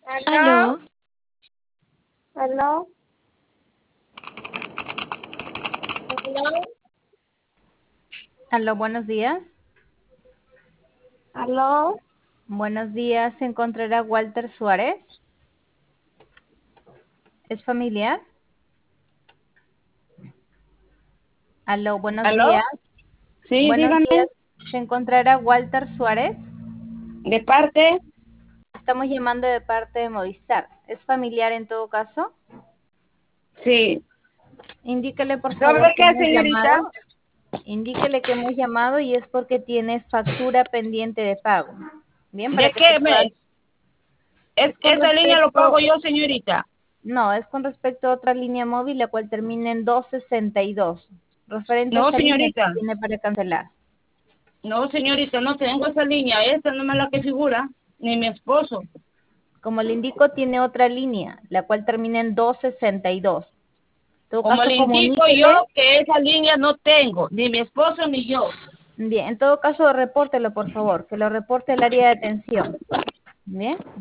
Aló, aló, aló, aló, buenos días. aló. Buenos días, se encontrará Walter Suárez. ¿Es familiar? Aló, buenos ¿Aló? días. Sí, Buenos días, dígame. ¿se encontrará Walter Suárez? ¿De parte? Estamos llamando de parte de Movistar. ¿Es familiar en todo caso? Sí. Indíquele, por favor, ¿Sobre que qué, hemos señorita? llamado. Indíquele que hemos llamado y es porque tiene factura pendiente de pago. Bien, para ¿De que se qué pueda... mes? Es con Esa línea lo pago respecto... yo, señorita. No, es con respecto a otra línea móvil, la cual termina en 262. Referente a No, esa línea que señorita. tiene para cancelar. No, señorita, no tengo esa línea. Esta no es la que figura. Ni mi esposo. Como le indico, tiene otra línea, la cual termina en 262. En todo Como caso, le indico yo comuníquele. que esa línea no tengo. Ni mi esposo ni yo. Bien, en todo caso, repórtelo, por favor, que lo reporte el área de atención. Bien.